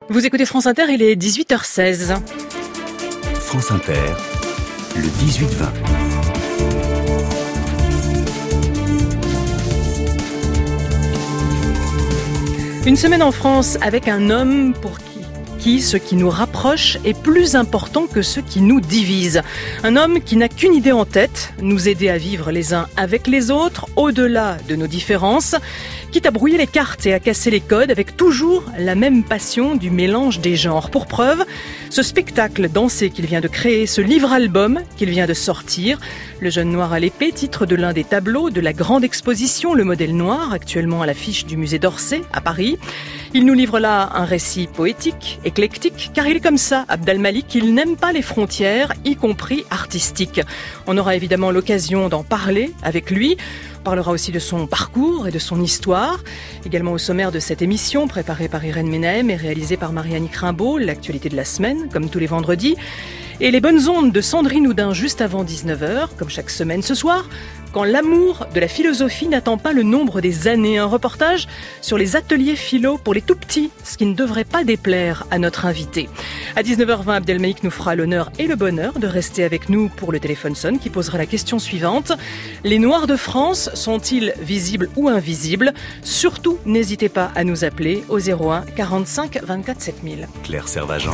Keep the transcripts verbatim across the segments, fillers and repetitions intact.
Vous écoutez France Inter, il est dix-huit heures seize. France Inter, le dix-huit vingt. Une semaine en France avec un homme pour qui qui ce qui nous rapproche est plus important que ce qui nous divise. Un homme qui n'a qu'une idée en tête, nous aider à vivre les uns avec les autres, au-delà de nos différences, quitte à brouiller les cartes et à casser les codes avec toujours la même passion du mélange des genres. Pour preuve, ce spectacle dansé qu'il vient de créer, ce livre-album qu'il vient de sortir, Le jeune noir à l'épée, titre de l'un des tableaux de la grande exposition Le modèle noir, actuellement à l'affiche du musée d'Orsay à Paris. Il nous livre là un récit poétique, éclectique, car il est comme ça, Abd al-Malik, il n'aime pas les frontières, y compris artistiques. On aura évidemment l'occasion d'en parler avec lui. On parlera aussi de son parcours et de son histoire. Également au sommaire de cette émission, préparée par Irène Ménahem et réalisée par Marie-Annick Rimbaud, l'actualité de la semaine, comme tous les vendredis. Et les bonnes ondes de Sandrine Houdin juste avant dix-neuf heures, comme chaque semaine ce soir, quand l'amour de la philosophie n'attend pas le nombre des années. Un reportage sur les ateliers philo pour les tout-petits, ce qui ne devrait pas déplaire à notre invité. À dix-neuf heures vingt, Abd al-Malik nous fera l'honneur et le bonheur de rester avec nous pour le téléphone sonne qui posera la question suivante. Les Noirs de France sont-ils visibles ou invisibles ? Surtout, n'hésitez pas à nous appeler au zéro un quarante-cinq vingt-quatre sept mille. Claire Servagent.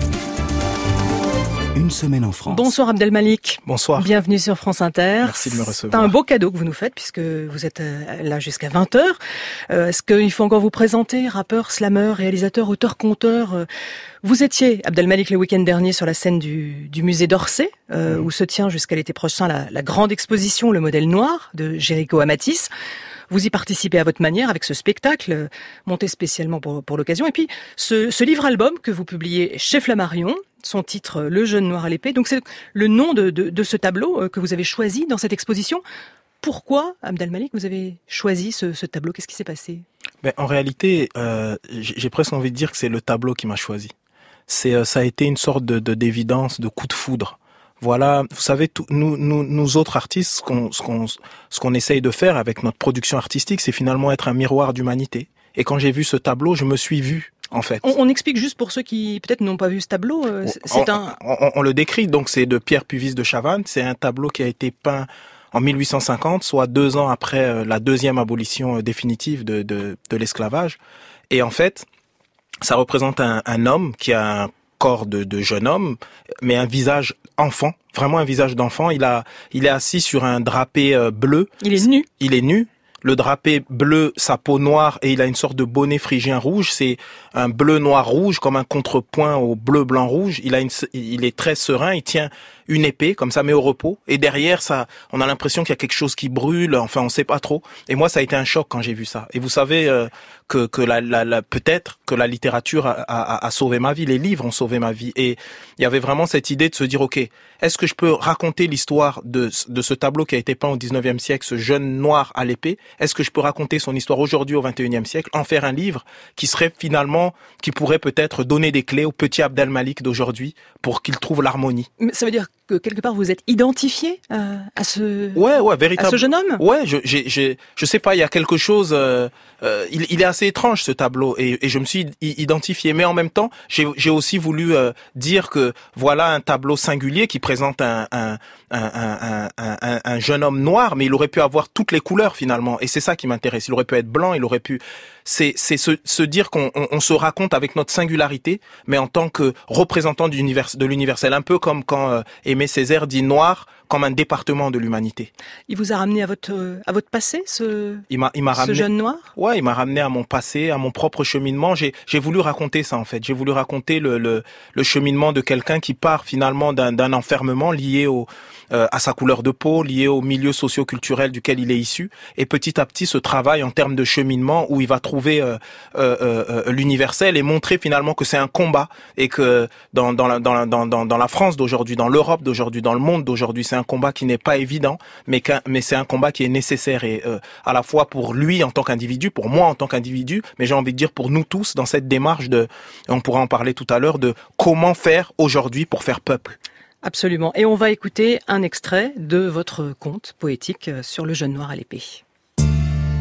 Une semaine en France. Bonsoir Abd al-Malik. Bonsoir. Bienvenue sur France Inter. Merci de me recevoir. C'est un beau cadeau que vous nous faites puisque vous êtes là jusqu'à vingt heures. Euh, est-ce qu'il faut encore vous présenter, rappeur, slameur, réalisateur, auteur, conteur ? Vous étiez, Abd al-Malik, le week-end dernier sur la scène du, du musée d'Orsay, euh, mmh. où se tient jusqu'à l'été prochain la, la grande exposition Le modèle noir de Jéricho Amatis. Vous y participez à votre manière avec ce spectacle monté spécialement pour, pour l'occasion. Et puis ce, ce livre-album que vous publiez chez Flammarion, son titre Le jeune noir à l'épée. Donc c'est le nom de, de, de ce tableau que vous avez choisi dans cette exposition. Pourquoi, Abd al-Malik, vous avez choisi ce, ce tableau ? Qu'est-ce qui s'est passé ? Ben, en réalité, euh, j'ai presque envie de dire que c'est le tableau qui m'a choisi. C'est, euh, ça a été une sorte de, de d'évidence, de coup de foudre. Voilà, vous savez, tout, nous, nous, nous autres artistes, ce qu'on, ce qu'on, ce qu'on essaye de faire avec notre production artistique, c'est finalement être un miroir d'humanité. Et quand j'ai vu ce tableau, je me suis vu, en fait. On, on explique juste pour ceux qui peut-être n'ont pas vu ce tableau. Euh, c'est on, un. On, on, on le décrit. Donc c'est de Pierre Puvis de Chavannes. C'est un tableau qui a été peint en mille huit cent cinquante, soit deux ans après la deuxième abolition définitive de, de, de l'esclavage. Et en fait, ça représente un, un homme qui a un corps de, de jeune homme, mais un visage enfant, vraiment un visage d'enfant. Il a, il est assis sur un drapé bleu. Il est nu. Il est nu. Le drapé bleu, sa peau noire, et il a une sorte de bonnet phrygien rouge. C'est un bleu noir rouge, comme un contrepoint au bleu blanc rouge. Il a une, il est très serein. Il tient une épée, comme ça, mais au repos. Et derrière, ça, on a l'impression qu'il y a quelque chose qui brûle. Enfin, on sait pas trop. Et moi, ça a été un choc quand j'ai vu ça. Et vous savez euh, que, que la, la, la, peut-être que la littérature a, a, a sauvé ma vie. Les livres ont sauvé ma vie. Et il y avait vraiment cette idée de se dire, ok, est-ce que je peux raconter l'histoire de, de ce tableau qui a été peint au dix-neuvième siècle, ce jeune noir à l'épée? Est-ce que je peux raconter son histoire aujourd'hui au vingt et unième siècle, en faire un livre qui serait finalement, qui pourrait peut-être donner des clés au petit Abd al-Malik d'aujourd'hui pour qu'il trouve l'harmonie? Mais ça veut dire que quelque part vous êtes identifié euh, à ce ouais ouais véritable à ce jeune homme. Ouais, je j'ai j'ai je sais pas, il y a quelque chose euh, euh, il il est assez étrange ce tableau et et je me suis identifié, mais en même temps, j'ai j'ai aussi voulu euh, dire que voilà un tableau singulier qui présente un un un un un un, un jeune homme noir, mais il aurait pu avoir toutes les couleurs finalement, et c'est ça qui m'intéresse. Il aurait pu être blanc, il aurait pu c'est c'est se se dire qu'on on, on se raconte avec notre singularité, mais en tant que représentant de l'univers de l'universel, un peu comme quand euh, Aimé Césaire dit noir comme un département de l'humanité. Il vous a ramené à votre à votre passé, ce il m'a il m'a ce ramené, jeune noir. Ouais, il m'a ramené à mon passé, à mon propre cheminement. J'ai j'ai voulu raconter ça en fait. J'ai voulu raconter le le le cheminement de quelqu'un qui part finalement d'un d'un enfermement lié au euh, à sa couleur de peau, lié au milieu socio-culturel duquel il est issu, et petit à petit ce travail en termes de cheminement où il va trouver euh, euh, euh, l'universel et montrer finalement que c'est un combat et que dans dans la dans la, dans dans dans la France d'aujourd'hui, dans l'Europe d'aujourd'hui, dans le monde d'aujourd'hui, c'est un combat qui n'est pas évident, mais qu'un, mais c'est un combat qui est nécessaire et euh, à la fois pour lui en tant qu'individu, pour moi en tant qu'individu, mais j'ai envie de dire pour nous tous dans cette démarche de, on pourra en parler tout à l'heure, de comment faire aujourd'hui pour faire peuple. Absolument. Et on va écouter un extrait de votre conte poétique sur le jeune noir à l'épée.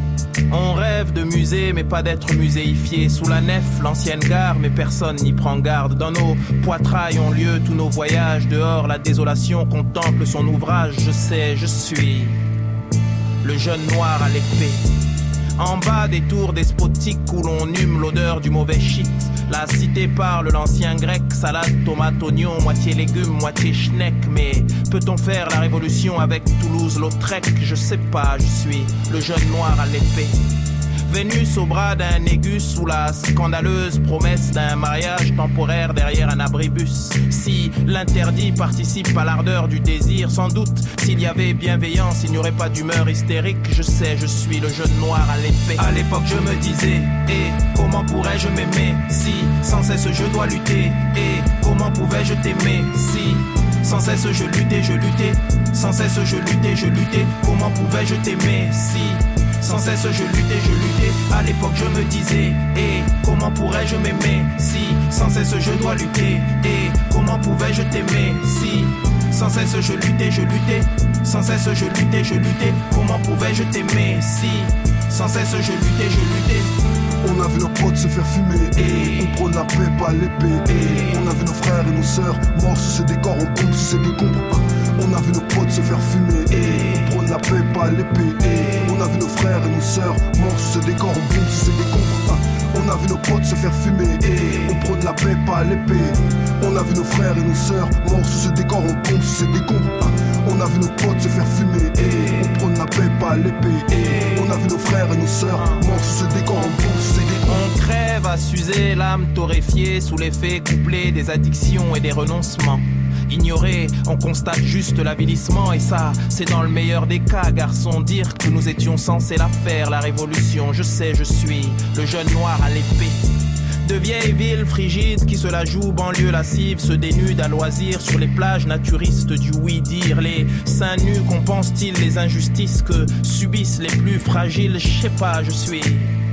On rêve de musée, mais pas d'être muséifié. Sous la nef, l'ancienne gare, mais personne n'y prend garde. Dans nos poitrails ont lieu tous nos voyages. Dehors, la désolation contemple son ouvrage. Je sais, je suis le jeune noir à l'épée. En bas des tours despotiques où l'on hume l'odeur du mauvais shit. La cité parle l'ancien grec, salade, tomate, oignon, moitié légumes, moitié schneck. Mais peut-on faire la révolution avec Toulouse-Lautrec? Je sais pas, je suis le jeune noir à l'épée. Vénus au bras d'un aigu sous la scandaleuse promesse d'un mariage temporaire derrière un abribus. Si l'interdit participe à l'ardeur du désir, sans doute s'il y avait bienveillance, il n'y aurait pas d'humeur hystérique. Je sais, je suis le jeune noir à l'épée. À l'époque je me disais, et comment pourrais-je m'aimer si sans cesse je dois lutter? Et comment pouvais-je t'aimer si sans cesse je luttais, je luttais, sans cesse je luttais, je luttais? Comment pouvais-je t'aimer si sans cesse je luttais, je luttais? À l'époque je me disais, et comment pourrais-je m'aimer si sans cesse je dois lutter? Et comment pouvais-je t'aimer si sans cesse je luttais, je luttais, sans cesse je luttais, je luttais? Comment pouvais-je t'aimer si sans cesse je luttais, je luttais? On a vu nos potes se faire fumer, et on prône la paix, pas l'épée. Et on a vu nos frères et nos sœurs morts sous ces décors, on bombe sous ces décombres. On a vu nos potes se faire fumer, et on prône la paix, pas l'épée. Et on a vu nos frères et nos sœurs morts sous ce décor, on bombe sous ces décombres. On a vu nos potes se faire fumer, et on prône la paix, pas l'épée. On a vu nos frères et nos sœurs morts sous ce décor, on bombe sous ces décombres. On a vu nos potes se faire fumer, et on prône la paix, pas l'épée. Et on a vu nos frères et nos sœurs morts sous ce décor, on bombe sous ces décombres. On crève à s'user, l'âme torréfiée sous l'effet couplé des addictions et des renoncements. Ignoré, on constate juste l'avilissement, et ça, c'est dans le meilleur des cas, garçon. Dire que nous étions censés la faire, la révolution. Je sais, je suis le jeune noir à l'épée. De vieilles villes frigides qui se la jouent, banlieue lascive, se dénudent à loisir sur les plages naturistes du oui-dire. Les seins nus compensent-ils les injustices que subissent les plus fragiles? Je sais pas, je suis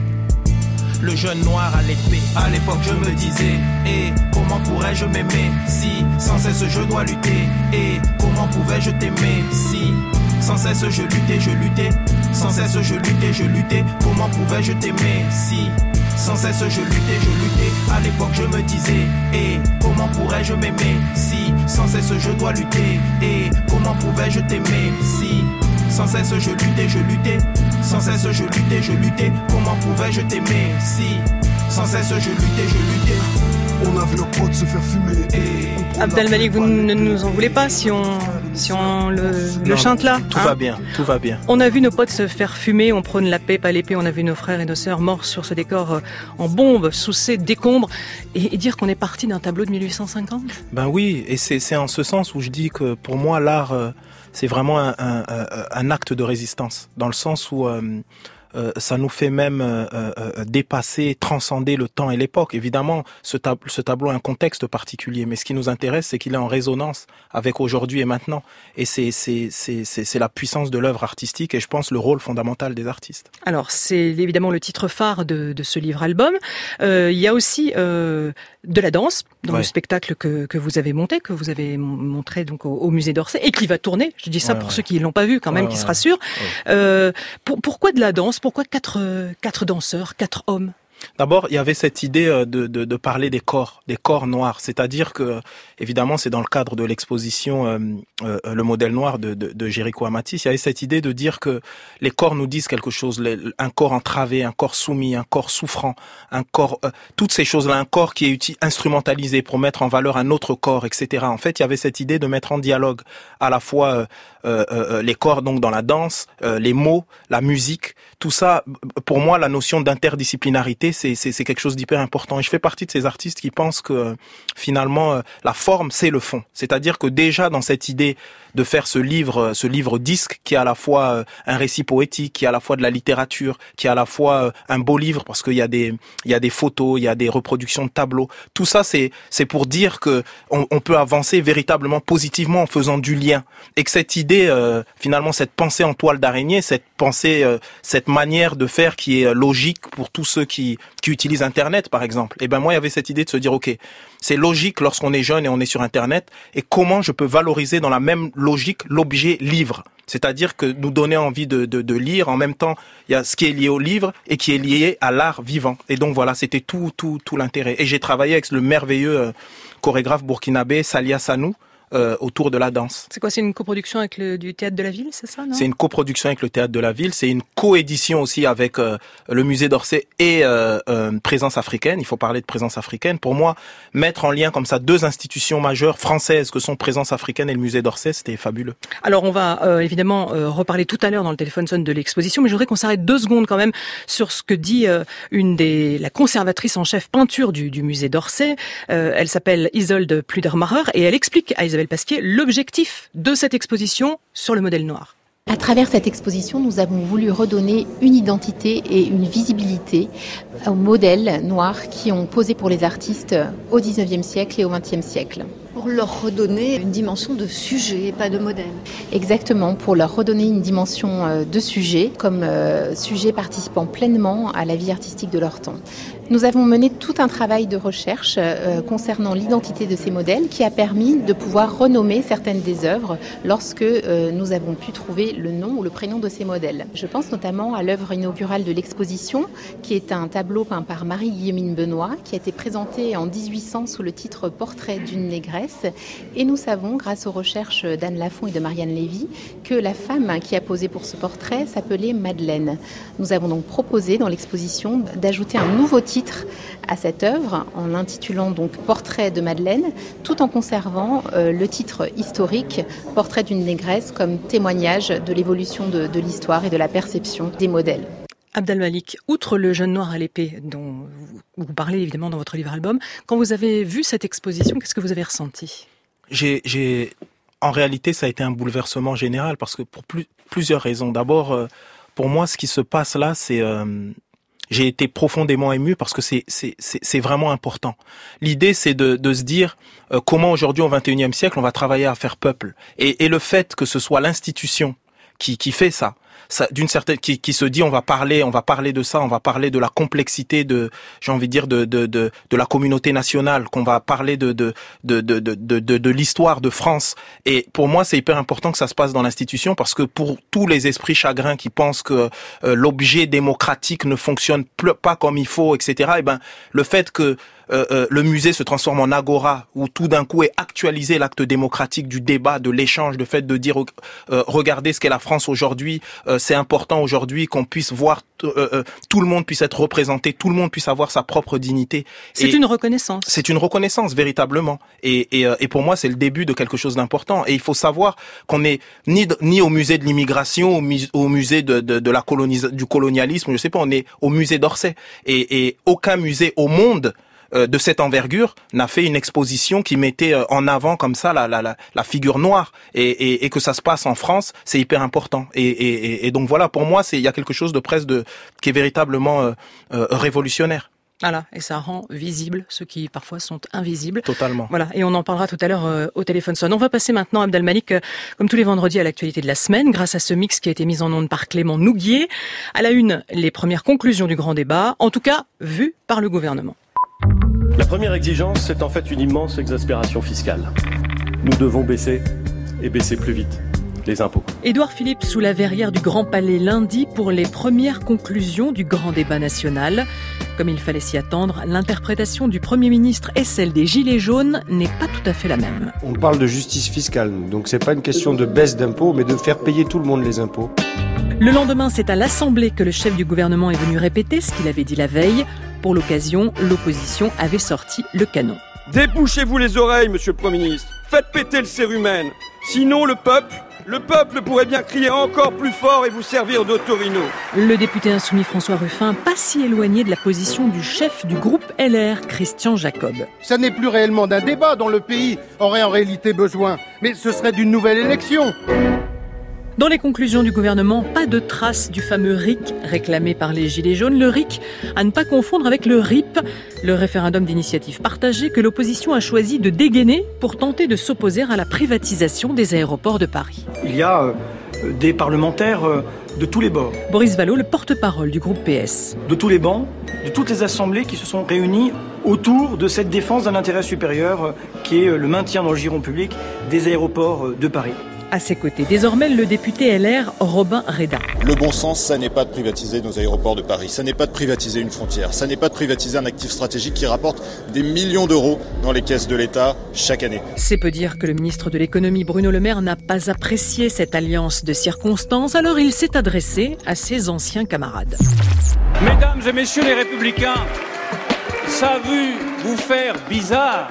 le jeune noir à l'épée. À l'époque je me disais, et comment pourrais-je m'aimer si sans cesse je dois lutter? Et comment pouvais-je t'aimer si sans cesse je luttais, je luttais, sans cesse je luttais, je luttais? Comment pouvais-je t'aimer si sans cesse je luttais, je luttais? À l'époque je me disais, et comment pourrais-je m'aimer si sans cesse je dois lutter? Et comment pouvais-je t'aimer si sans cesse je luttais, je luttais, sans cesse je luttais, je luttais? Comment pouvais-je t'aimer si sans cesse je luttais, je luttais? On a vu nos potes se faire fumer, et Abdel Malik, vous ne nous en voulez pas si on, si on le, le non, chante là? Tout hein va bien, tout va bien. On a vu nos potes se faire fumer, on prône la paix, pas l'épée. On a vu nos frères et nos sœurs morts sur ce décor en bombe, sous ces décombres. Et, et dire qu'on est parti d'un tableau de mille huit cent cinquante? Ben oui, et c'est, c'est en ce sens où je dis que pour moi l'art, euh, c'est vraiment un, un, un acte de résistance, dans le sens où euh, euh, ça nous fait même euh, euh, dépasser, transcender le temps et l'époque. Évidemment, ce, tab- ce tableau a un contexte particulier, mais ce qui nous intéresse, c'est qu'il est en résonance avec aujourd'hui et maintenant. Et c'est, c'est, c'est, c'est, c'est la puissance de l'œuvre artistique, et je pense le rôle fondamental des artistes. Alors, c'est évidemment le titre phare de, de ce livre-album. Euh, il y a aussi euh, de la danse dans ouais. le spectacle que, que vous avez monté, que vous avez montré donc au, au musée d'Orsay, et qui va tourner. Je dis ça ouais, pour ouais. ceux qui ne l'ont pas vu quand même, ouais, qui ouais, se rassurent. Ouais. Euh, pour, pourquoi de la danse? Pourquoi quatre, quatre danseurs, quatre hommes? D'abord, il y avait cette idée de, de, de parler des corps, des corps noirs. C'est-à-dire que, évidemment, c'est dans le cadre de l'exposition euh, euh, Le modèle noir de, de, de Jéricho Amatis. Il y avait cette idée de dire que les corps nous disent quelque chose. Les, un corps entravé, un corps soumis, un corps souffrant, un corps, euh, toutes ces choses-là, un corps qui est uti- instrumentalisé pour mettre en valeur un autre corps, et cetera. En fait, il y avait cette idée de mettre en dialogue à la fois euh, euh, les corps, donc dans la danse, euh, les mots, la musique, tout ça. Pour moi, la notion d'interdisciplinarité, C'est, c'est, c'est quelque chose d'hyper important. Et je fais partie de ces artistes qui pensent que euh, finalement euh, la forme c'est le fond. C'est-à-dire que déjà dans cette idée de faire ce livre, ce livre disque qui est à la fois euh, un récit poétique, qui est à la fois de la littérature, qui est à la fois euh, un beau livre parce qu'il y a des, il y a des photos, il y a des reproductions de tableaux. Tout ça c'est, c'est pour dire que on, on peut avancer véritablement positivement en faisant du lien. Et que cette idée, euh, finalement, cette pensée en toile d'araignée, cette pensée, euh, cette manière de faire qui est logique pour tous ceux qui qui utilisent Internet, par exemple. Et ben moi, il y avait cette idée de se dire, ok, c'est logique lorsqu'on est jeune et on est sur Internet, et comment je peux valoriser dans la même logique l'objet livre. C'est-à-dire que nous donner envie de, de, de lire. En même temps, il y a ce qui est lié au livre et qui est lié à l'art vivant. Et donc voilà, c'était tout, tout, tout l'intérêt. Et j'ai travaillé avec le merveilleux euh, chorégraphe burkinabé Salia Sanou, Euh, autour de la danse. C'est quoi, c'est une coproduction avec le du Théâtre de la Ville, c'est ça, non? C'est une coproduction avec le Théâtre de la Ville, c'est une coédition aussi avec euh, le Musée d'Orsay et euh, euh, Présence africaine. Il faut parler de Présence africaine. Pour moi, mettre en lien comme ça deux institutions majeures françaises que sont Présence africaine et le Musée d'Orsay, c'était fabuleux. Alors on va euh, évidemment euh, reparler tout à l'heure dans le téléphone sonne de l'exposition, mais je voudrais qu'on s'arrête deux secondes quand même sur ce que dit euh, une des la conservatrice en chef peinture du, du Musée d'Orsay. Euh, elle s'appelle Isolde Pludermacher et elle explique à Isabelle Pasquier l'objectif de cette exposition sur le modèle noir. À travers cette exposition, nous avons voulu redonner une identité et une visibilité aux modèles noirs qui ont posé pour les artistes au dix-neuvième siècle et au vingtième siècle. Pour leur redonner une dimension de sujet, pas de modèle. Exactement, pour leur redonner une dimension de sujet, comme sujet participant pleinement à la vie artistique de leur temps. Nous avons mené tout un travail de recherche euh, concernant l'identité de ces modèles qui a permis de pouvoir renommer certaines des œuvres lorsque euh, nous avons pu trouver le nom ou le prénom de ces modèles. Je pense notamment à l'œuvre inaugurale de l'exposition qui est un tableau peint par Marie-Guillemine Benoît qui a été présenté en dix-huit cents sous le titre Portrait d'une négresse et nous savons grâce aux recherches d'Anne Lafont et de Marianne Lévy que la femme qui a posé pour ce portrait s'appelait Madeleine. Nous avons donc proposé dans l'exposition d'ajouter un nouveau titre à cette œuvre en l'intitulant donc Portrait de Madeleine, tout en conservant euh, le titre historique Portrait d'une négresse comme témoignage de l'évolution de, de l'histoire et de la perception des modèles. Abdelmalik, outre le jeune noir à l'épée dont vous, vous parlez évidemment dans votre livre-album, quand vous avez vu cette exposition, qu'est-ce que vous avez ressenti ? J'ai, j'ai, en réalité, ça a été un bouleversement général parce que pour plus, plusieurs raisons. D'abord, euh, pour moi, ce qui se passe là, c'est euh, j'ai été profondément ému parce que c'est c'est c'est, c'est vraiment important. L'idée, c'est de de se dire euh, comment aujourd'hui au vingt et unième siècle on va travailler à faire peuple et et le fait que ce soit l'institution qui qui fait ça. Ça, d'une certaine, qui, qui se dit, on va parler, on va parler de ça, on va parler de la complexité de, j'ai envie de dire, de, de, de, de la communauté nationale, qu'on va parler de, de, de, de, de, de, de, de l'histoire de France. Et pour moi, c'est hyper important que ça se passe dans l'institution parce que pour tous les esprits chagrins qui pensent que euh, l'objet démocratique ne fonctionne pas comme il faut, et cetera. Et ben, le fait que Euh, euh, le musée se transforme en agora où tout d'un coup est actualisé l'acte démocratique du débat, de l'échange, le fait de dire euh, regardez ce qu'est la France aujourd'hui, euh, c'est important aujourd'hui qu'on puisse voir t- euh, euh, tout le monde puisse être représenté, tout le monde puisse avoir sa propre dignité. C'est et une reconnaissance. C'est une reconnaissance véritablement. Et, et, euh, et pour moi c'est le début de quelque chose d'important. Et il faut savoir qu'on est ni ni au musée de l'immigration, au, mu- au musée de, de, de la colonis- du colonialisme, je sais pas, on est au musée d'Orsay. Et, et aucun musée au monde de cette envergure n'a fait une exposition qui mettait en avant comme ça la la la, la figure noire et, et et que ça se passe en France, c'est hyper important et et et donc voilà, pour moi c'est il y a quelque chose de presque de qui est véritablement euh, euh, révolutionnaire. Voilà, et ça rend visible ceux qui parfois sont invisibles. Totalement. Voilà, et on en parlera tout à l'heure euh, au téléphone sonne. On va passer maintenant, Abdelmalik, euh, comme tous les vendredis, à l'actualité de la semaine, grâce à ce mix qui a été mis en onde par Clément Nouguier. À la une, les premières conclusions du grand débat, en tout cas vues par le gouvernement. La première exigence, c'est en fait une immense exaspération fiscale. Nous devons baisser, et baisser plus vite, les impôts. Édouard Philippe sous la verrière du Grand Palais lundi pour les premières conclusions du grand débat national. Comme il fallait s'y attendre, l'interprétation du Premier ministre et celle des Gilets jaunes n'est pas tout à fait la même. On parle de justice fiscale, donc c'est pas une question de baisse d'impôts, mais de faire payer tout le monde les impôts. Le lendemain, c'est à l'Assemblée que le chef du gouvernement est venu répéter ce qu'il avait dit la veille. Pour l'occasion, l'opposition avait sorti le canon. Débouchez-vous les oreilles, monsieur le Premier ministre. Faites péter le cérumen. Sinon, le peuple, le peuple pourrait bien crier encore plus fort et vous servir d'Autorino. Le député insoumis François Ruffin, pas si éloigné de la position du chef du groupe L R, Christian Jacob. Ça n'est plus réellement d'un débat dont le pays aurait en réalité besoin, mais ce serait d'une nouvelle élection. Dans les conclusions du gouvernement, pas de trace du fameux R I C réclamé par les Gilets jaunes. Le R I C, à ne pas confondre avec le R I P, le référendum d'initiative partagée que l'opposition a choisi de dégainer pour tenter de s'opposer à la privatisation des aéroports de Paris. Il y a euh, des parlementaires euh, de tous les bords. Boris Vallaud, le porte-parole du groupe P S. De tous les bancs, de toutes les assemblées qui se sont réunies autour de cette défense d'un intérêt supérieur euh, qui est le maintien dans le giron public des aéroports euh, de Paris. À ses côtés, désormais, le député L R, Robin Reda. Le bon sens, ça n'est pas de privatiser nos aéroports de Paris, ça n'est pas de privatiser une frontière, ça n'est pas de privatiser un actif stratégique qui rapporte des millions d'euros dans les caisses de l'État chaque année. C'est peu dire que le ministre de l'économie, Bruno Le Maire, n'a pas apprécié cette alliance de circonstances, alors il s'est adressé à ses anciens camarades. Mesdames et messieurs les Républicains, ça a vu vous faire bizarre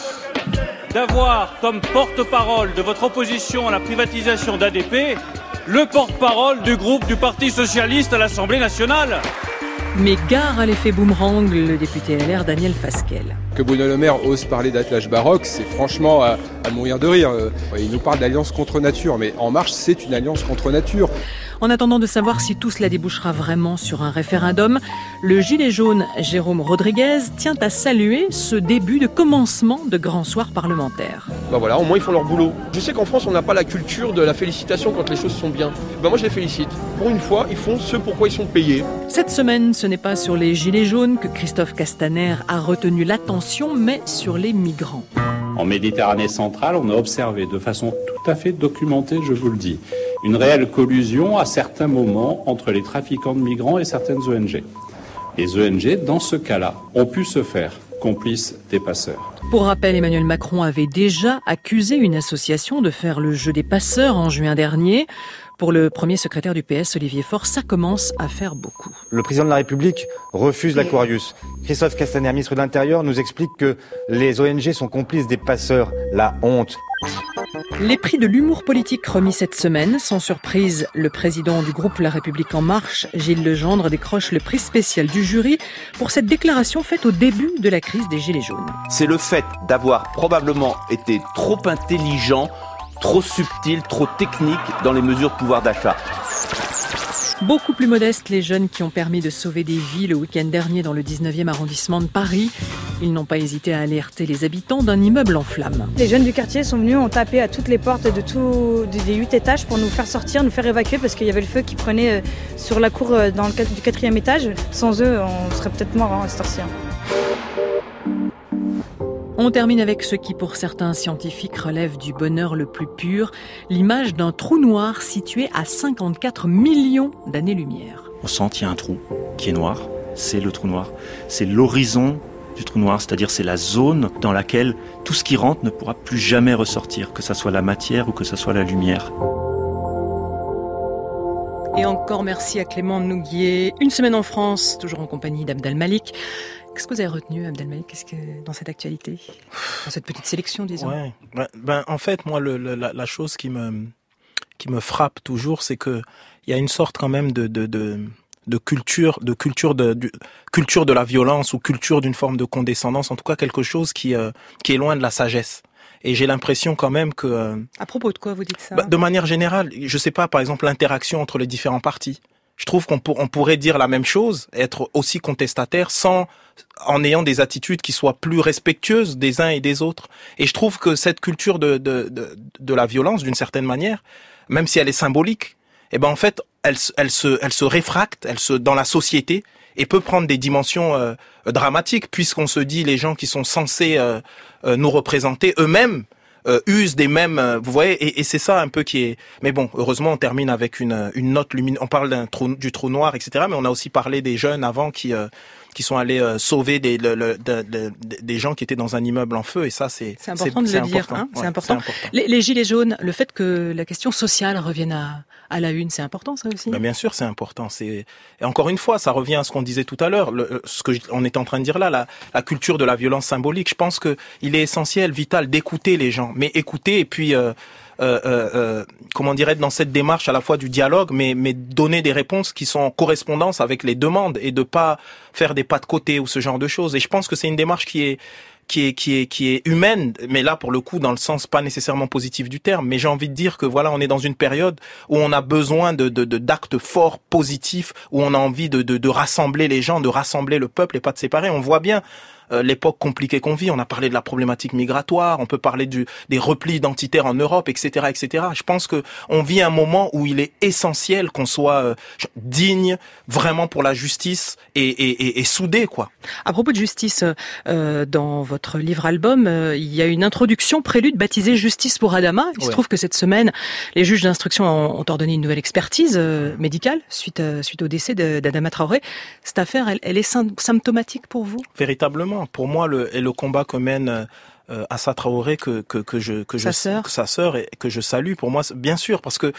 d'avoir comme porte-parole de votre opposition à la privatisation d'A D P le porte-parole du groupe du Parti Socialiste à l'Assemblée nationale. Mais gare à l'effet boomerang, le député L R Daniel Fasquelle. Que Bruno Le Maire ose parler d'attelage baroque, c'est franchement à, à mourir de rire. Il nous parle d'alliance contre nature, mais En Marche, c'est une alliance contre nature. En attendant de savoir si tout cela débouchera vraiment sur un référendum, le gilet jaune Jérôme Rodriguez tient à saluer ce début de commencement de grand soir parlementaire. Ben voilà, au moins ils font leur boulot. Je sais qu'en France, on n'a pas la culture de la félicitation quand les choses sont bien. Ben moi, je les félicite. Pour une fois, ils font ce pourquoi ils sont payés. Cette semaine, ce n'est pas sur les gilets jaunes que Christophe Castaner a retenu l'attention, mais sur les migrants. En Méditerranée centrale, on a observé de façon tout à fait documentée, je vous le dis, une réelle collusion à certains moments entre les trafiquants de migrants et certaines O N G. Les O N G, dans ce cas-là, ont pu se faire complices des passeurs. Pour rappel, Emmanuel Macron avait déjà accusé une association de faire le jeu des passeurs en juin dernier. Pour le premier secrétaire du P S, Olivier Faure, ça commence à faire beaucoup. Le président de la République refuse l'Aquarius. Christophe Castaner, ministre de l'Intérieur, nous explique que les O N G sont complices des passeurs. La honte. Les prix de l'humour politique remis cette semaine. Sans surprise, le président du groupe La République En Marche, Gilles Legendre, décroche le prix spécial du jury pour cette déclaration faite au début de la crise des Gilets jaunes. C'est le fait d'avoir probablement été trop intelligent, trop subtil, trop technique dans les mesures de pouvoir d'achat. Beaucoup plus modestes, les jeunes qui ont permis de sauver des vies le week-end dernier dans le dix-neuvième arrondissement de Paris. Ils n'ont pas hésité à alerter les habitants d'un immeuble en flammes. Les jeunes du quartier sont venus, ont tapé à toutes les portes de tout, des huit étages pour nous faire sortir, nous faire évacuer parce qu'il y avait le feu qui prenait sur la cour dans le, du quatrième étage. Sans eux, on serait peut-être mort hein, à cette heure-ci. On termine avec ce qui, pour certains scientifiques, relève du bonheur le plus pur, l'image d'un trou noir situé à cinquante-quatre millions d'années-lumière. On sent qu'il y a un trou qui est noir, c'est le trou noir. C'est l'horizon du trou noir, c'est-à-dire c'est la zone dans laquelle tout ce qui rentre ne pourra plus jamais ressortir, que ce soit la matière ou que ce soit la lumière. Et encore merci à Clément Nouguier. Une semaine en France, toujours en compagnie d'Abdel Malik. Qu'est-ce que vous avez retenu, Abdel Malik, qu'est-ce que, dans cette actualité, dans cette petite sélection, disons? Ouais. Ben, ben, en fait, moi, le, le, la, la chose qui me qui me frappe toujours, c'est que il y a une sorte quand même de de de, de culture, de culture de, de culture de la violence ou culture d'une forme de condescendance, en tout cas quelque chose qui euh, qui est loin de la sagesse. Et j'ai l'impression quand même que... Euh, à propos de quoi vous dites ça? Ben, de manière générale, je sais pas, par exemple, l'interaction entre les différents partis. Je trouve qu'on pour, on pourrait dire la même chose, être aussi contestataire sans, en ayant des attitudes qui soient plus respectueuses des uns et des autres. Et je trouve que cette culture de, de, de, de la violence, d'une certaine manière, même si elle est symbolique, eh ben, en fait, elle, elle se, elle se réfracte, elle se, dans la société, et peut prendre des dimensions euh, dramatiques, puisqu'on se dit les gens qui sont censés euh, euh, nous représenter eux-mêmes Euh, usent des mêmes, euh, vous voyez, et, et c'est ça un peu qui est. Mais bon, heureusement, on termine avec une une note lumineuse. On parle d'un trou, du trou noir, et cetera. Mais on a aussi parlé des jeunes avant qui euh, qui sont allés euh, sauver des le, le, de, de, de, des gens qui étaient dans un immeuble en feu. Et ça, c'est c'est important c'est, de le dire. Hein, ouais, c'est, important. c'est important. Les, les gilets jaunes, le fait que la question sociale revienne à à la une, c'est important, ça aussi. Ben bien sûr, c'est important. C'est et encore une fois, ça revient à ce qu'on disait tout à l'heure. Le, ce que on est en train de dire là, la, la culture de la violence symbolique. Je pense que il est essentiel, vital, d'écouter les gens, mais écouter et puis euh, euh, euh, comment dirais-je, dans cette démarche à la fois du dialogue, mais mais donner des réponses qui sont en correspondance avec les demandes et de pas faire des pas de côté ou ce genre de choses. Et je pense que c'est une démarche qui est qui est qui est qui est humaine, mais là pour le coup dans le sens pas nécessairement positif du terme, mais j'ai envie de dire que voilà, on est dans une période où on a besoin de de, de d'actes forts, positifs, où on a envie de, de de rassembler les gens, de rassembler le peuple et pas de séparer. On voit bien euh, l'époque compliquée qu'on vit. On a parlé de la problématique migratoire, on peut parler du, des replis identitaires en Europe, et cetera, et cetera. Je pense que on vit un moment où il est essentiel qu'on soit euh, digne, vraiment pour la justice et, et, et, et soudé, quoi. À propos de justice, euh, dans votre livre-album, euh, il y a une introduction prélude baptisée Justice pour Adama. Il ouais. se trouve que cette semaine, les juges d'instruction ont, ont ordonné une nouvelle expertise euh, médicale suite, euh, suite au décès de, d'Adama Traoré. Cette affaire, elle, elle est symptomatique pour vous ? Véritablement. Pour moi, le, et le combat que mène euh, Assa Traoré, que, que, que je, que sa je, sœur. que sa sœur et que je salue, pour moi, bien sûr, parce que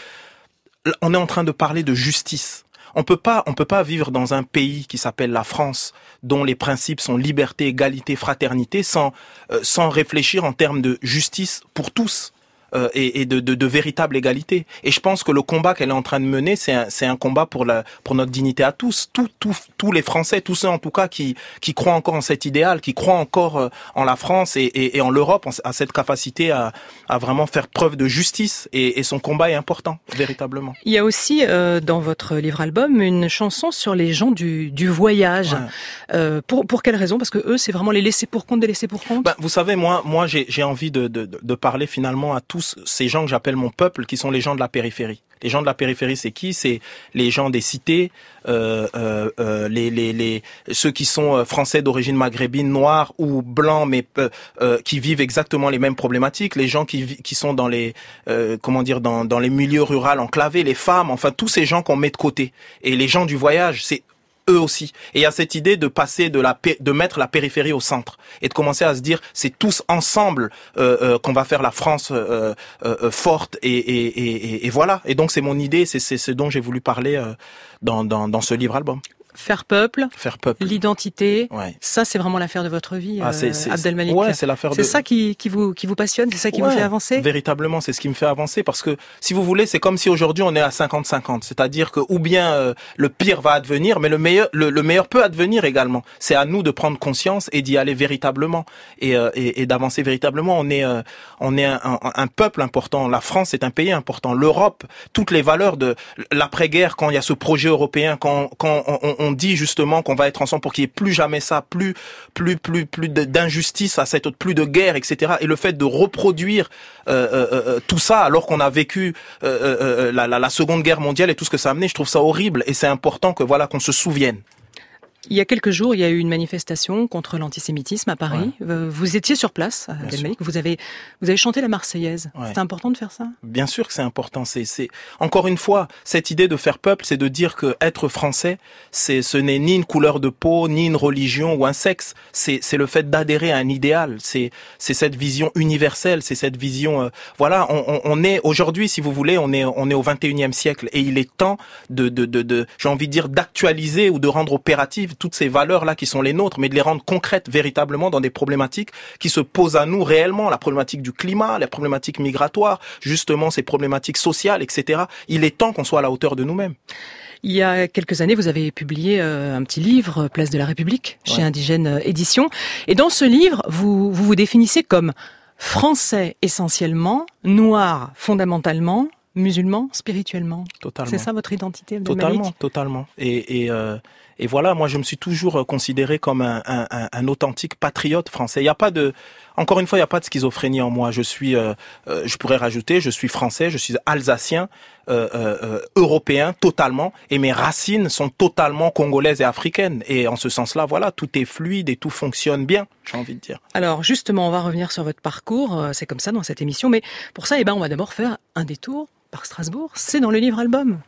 on est en train de parler de justice. On peut pas, on peut pas vivre dans un pays qui s'appelle la France, dont les principes sont liberté, égalité, fraternité, sans, euh, sans réfléchir en termes de justice pour tous. Euh, et, et de, de, de véritable égalité. Et je pense que le combat qu'elle est en train de mener, c'est un, c'est un combat pour la, pour notre dignité à tous, tous, tous, tous les Français, tous ceux en tout cas qui, qui croient encore en cet idéal, qui croient encore euh, en la France et, et, et en l'Europe, à cette capacité à, à vraiment faire preuve de justice. Et, et son combat est important, véritablement. Il y a aussi euh, dans votre livre-album une chanson sur les gens du, du voyage. Ouais. Euh, pour, pour quelle raison ? Parce que eux, c'est vraiment les laissés pour compte des laissés pour compte. Ben, vous savez, moi, moi, j'ai, j'ai envie de, de, de parler finalement à tous ces gens que j'appelle mon peuple, qui sont les gens de la périphérie. Les gens de la périphérie, c'est qui ? C'est les gens des cités, euh, euh, euh, les, les, les, ceux qui sont français d'origine maghrébine, noirs ou blancs, mais euh, euh, qui vivent exactement les mêmes problématiques. Les gens qui, qui sont dans les, euh, comment dire, dans, dans les milieux ruraux enclavés, les femmes, enfin tous ces gens qu'on met de côté. Et les gens du voyage, c'est eux aussi. Et il y a cette idée de passer de la de mettre la périphérie au centre et de commencer à se dire c'est tous ensemble euh, euh, qu'on va faire la France euh, euh, forte et, et, et, et voilà. Et donc c'est mon idée, c'est c'est ce dont j'ai voulu parler euh, dans dans dans ce livre-album. Faire peuple, faire peuple, l'identité, ouais. Ça c'est vraiment l'affaire de votre vie, ah, c'est, c'est, euh, Abdelmalik. Ouais, c'est l'affaire. C'est de... ça qui, qui vous qui vous passionne, c'est ça qui ouais, vous fait avancer. Véritablement, c'est ce qui me fait avancer parce que si vous voulez, c'est comme si aujourd'hui on est à cinquante cinquante, c'est-à-dire que ou bien euh, le pire va advenir, mais le meilleur le, le meilleur peut advenir également. C'est à nous de prendre conscience et d'y aller véritablement et euh, et, et d'avancer véritablement. On est euh, on est un, un, un peuple important. La France est un pays important. L'Europe, toutes les valeurs de l'après-guerre, quand il y a ce projet européen, quand quand on, on dit justement qu'on va être ensemble pour qu'il n'y ait plus jamais ça, plus plus plus plus d'injustice à cette autre, plus de guerre, et cetera. Et le fait de reproduire euh, euh, euh, tout ça alors qu'on a vécu euh, euh, la, la, la Seconde Guerre mondiale et tout ce que ça a amené, je trouve ça horrible. Et c'est important que voilà qu'on se souvienne. Il y a quelques jours, il y a eu une manifestation contre l'antisémitisme à Paris. Ouais. Vous étiez sur place, Abdelmalik. Vous avez, vous avez chanté la Marseillaise. Ouais. C'est important de faire ça ? Bien sûr que c'est important. C'est, c'est, encore une fois, cette idée de faire peuple, c'est de dire que être français, c'est, ce n'est ni une couleur de peau, ni une religion ou un sexe. C'est, c'est le fait d'adhérer à un idéal. C'est, c'est cette vision universelle. C'est cette vision, euh, voilà, on, on, on est, aujourd'hui, si vous voulez, on est, on est au vingt et unième siècle et il est temps de, de, de, de j'ai envie de dire, d'actualiser ou de rendre opératives toutes ces valeurs-là qui sont les nôtres, mais de les rendre concrètes véritablement dans des problématiques qui se posent à nous réellement, la problématique du climat, la problématique migratoire, justement ces problématiques sociales, et cetera. Il est temps qu'on soit à la hauteur de nous-mêmes. Il y a quelques années, vous avez publié euh, un petit livre, Place de la République, chez ouais. Indigène Éditions. Et dans ce livre, vous, vous vous définissez comme français essentiellement, noir fondamentalement, musulman spirituellement. Totalement. C'est ça votre identité, Abdelmalik ? Totalement, totalement. Et, et, euh, et voilà, moi je me suis toujours considéré comme un, un, un authentique patriote français. Il n'y a pas de, encore une fois, il n'y a pas de schizophrénie en moi. Je suis, euh, euh, je pourrais rajouter, je suis français, je suis alsacien, euh, euh, européen totalement, et mes racines sont totalement congolaises et africaines. Et en ce sens-là, voilà, tout est fluide et tout fonctionne bien, j'ai envie de dire. Alors justement, on va revenir sur votre parcours. C'est comme ça dans cette émission, mais pour ça, eh ben, on va d'abord faire un détour par Strasbourg, c'est dans le livre-album.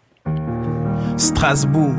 Strasbourg.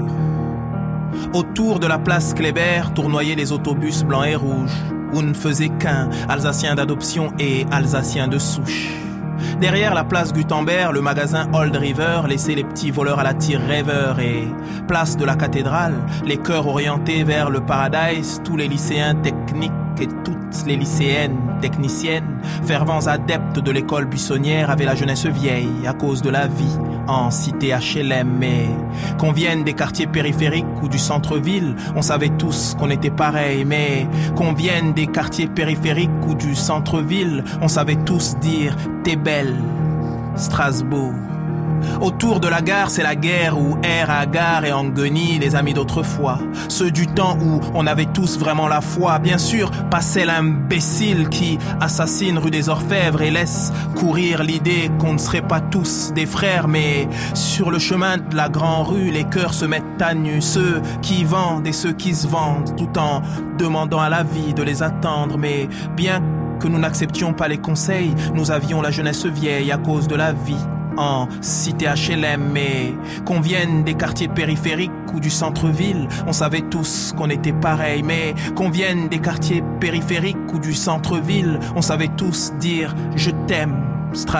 Autour de la place Kléber tournoyaient les autobus blancs et rouges, où ne faisait qu'un, Alsacien d'adoption et Alsacien de souche. Derrière la place Gutenberg, le magasin Old River laissait les petits voleurs à la tire rêveurs et place de la cathédrale, les cœurs orientés vers le paradise, tous les lycéens techniques et toutes les lycéennes techniciennes, fervents adeptes de l'école buissonnière avaient la jeunesse vieille à cause de la vie en cité H L M. Mais qu'on vienne des quartiers périphériques ou du centre-ville, on savait tous qu'on était pareil. Mais qu'on vienne des quartiers périphériques ou du centre-ville, on savait tous dire t'es belle, Strasbourg. Autour de la gare, c'est la guerre où R, Agar et Angoni, les amis d'autrefois. Ceux du temps où on avait tous vraiment la foi. Bien sûr, pas celle imbécile qui assassine rue des Orfèvres et laisse courir l'idée qu'on ne serait pas tous des frères. Mais sur le chemin de la grande rue, les cœurs se mettent à nu. Ceux qui vendent et ceux qui se vendent, tout en demandant à la vie de les attendre. Mais bien que nous n'acceptions pas les conseils, nous avions la jeunesse vieille à cause de la vie en cité H L M, mais qu'on vienne des quartiers périphériques ou du centre-ville, on savait tous qu'on était pareil. Mais qu'on vienne des quartiers périphériques ou du centre-ville, on savait tous dire « Je t'aime, Strasbourg ».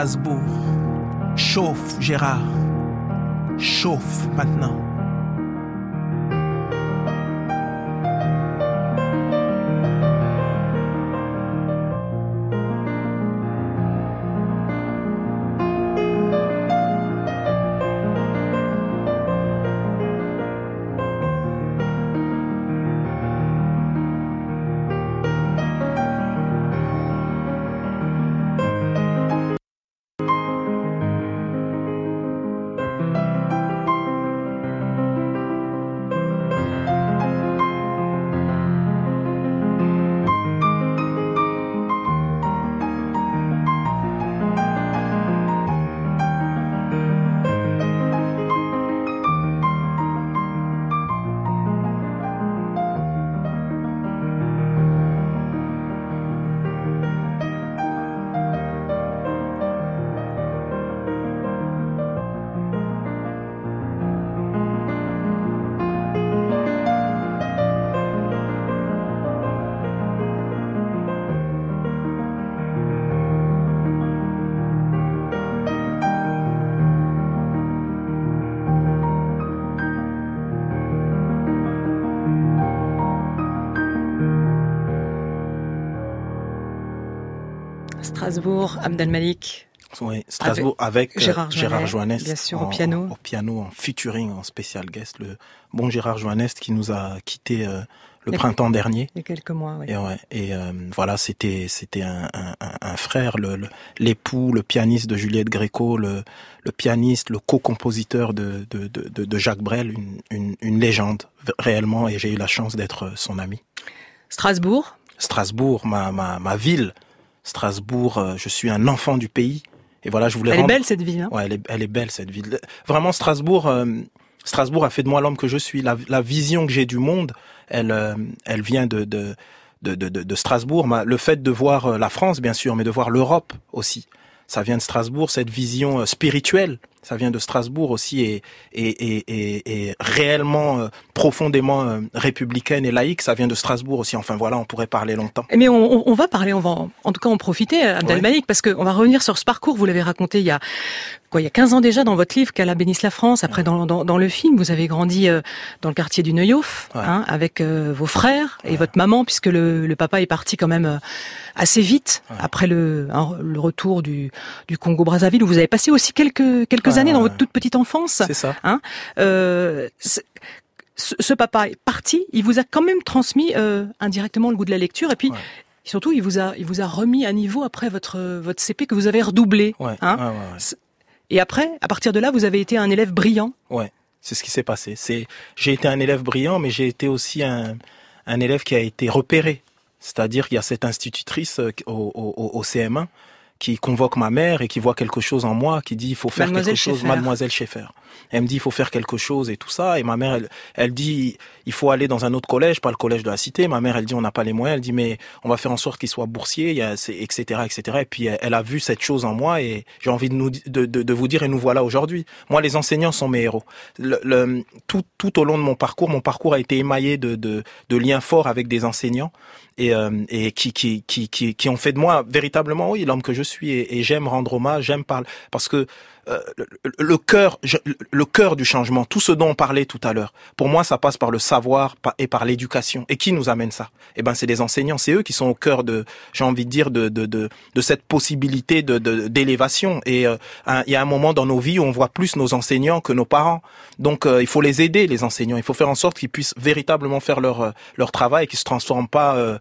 Chauffe, Gérard. Chauffe maintenant. Strasbourg, Abdelmalik. Oui, Strasbourg avec, avec Gérard, Gérard Joannest, bien sûr, en, au piano. Au piano, en featuring, en special guest, le bon Gérard Joannest qui nous a quittés euh, le il printemps dernier. Il y a quelques mois, oui. Et, ouais, et euh, voilà, c'était c'était un, un, un frère, le, le, l'époux, le pianiste de Juliette Gréco, le, le pianiste, le co-compositeur de, de, de, de Jacques Brel, une, une, une légende réellement, et j'ai eu la chance d'être son ami. Strasbourg. Strasbourg, ma ma ma ville. Strasbourg, euh, je suis un enfant du pays. Et voilà, je voulais Elle rendre... est belle cette ville. Hein ouais, elle est, elle est belle cette ville. Vraiment, Strasbourg, euh, Strasbourg a fait de moi l'homme que je suis. La, la vision que j'ai du monde, elle, euh, elle vient de de de de, de Strasbourg. Le fait de voir la France, bien sûr, mais de voir l'Europe aussi, ça vient de Strasbourg. Cette vision spirituelle, ça vient de Strasbourg aussi, et et et et, et réellement euh, profondément euh, républicaine et laïque, ça vient de Strasbourg aussi. Enfin voilà, on pourrait parler longtemps. Mais on, on va parler, on va en, en tout cas en profiter, Abdelmalik, ouais. Parce que on va revenir sur ce parcours. Vous l'avez raconté il y a quoi, il y a quinze ans déjà dans votre livre qu'Allah bénisse la France. Après, ouais. dans, dans dans le film, vous avez grandi euh, dans le quartier du Neuhof, ouais. hein, avec euh, vos frères et ouais. votre maman, puisque le, le papa est parti quand même euh, assez vite ouais. après le hein, le retour du du Congo-Brazzaville, où vous avez passé aussi quelques quelques ouais, années ouais, dans votre toute petite enfance. C'est ça. Hein, euh, c'est, ce, ce papa est parti, il vous a quand même transmis euh, indirectement le goût de la lecture, et puis ouais. surtout il vous a il vous a remis à niveau après votre votre C P que vous avez redoublé. Ouais, hein. ouais, ouais, ouais. Et après, à partir de là, vous avez été un élève brillant. Ouais, c'est ce qui s'est passé. C'est j'ai été un élève brillant, mais j'ai été aussi un un élève qui a été repéré. C'est-à-dire qu'il y a cette institutrice au, au, au C M un qui convoque ma mère et qui voit quelque chose en moi, qui dit il faut faire Mademoiselle quelque chose, Schaeffer. Mademoiselle Schaeffer. Elle me dit il faut faire quelque chose et tout ça, et ma mère elle, elle dit il faut aller dans un autre collège, pas le collège de la cité. Ma mère elle dit on n'a pas les moyens, elle dit mais on va faire en sorte qu'il soit boursier, il y a, et cetera et cetera. Et puis elle, elle a vu cette chose en moi, et j'ai envie de nous de, de, de vous dire, et nous voilà aujourd'hui. Moi les enseignants sont mes héros. Le, le, tout tout au long de mon parcours, mon parcours a été émaillé de de, de liens forts avec des enseignants. Et, euh, et qui, qui qui qui qui ont fait de moi véritablement oui l'homme que je suis, et, et j'aime rendre hommage, j'aime parler parce que euh, le, le cœur je, le cœur du changement, tout ce dont on parlait tout à l'heure, pour moi ça passe par le savoir et par l'éducation. Et qui nous amène ça? Eh ben c'est les enseignants, c'est eux qui sont au cœur de, j'ai envie de dire, de de de, de cette possibilité de, de d'élévation. Et euh, un, il y a un moment dans nos vies où on voit plus nos enseignants que nos parents. Donc euh, il faut les aider, les enseignants. Il faut faire en sorte qu'ils puissent véritablement faire leur leur travail, et qu'ils se transforment pas euh,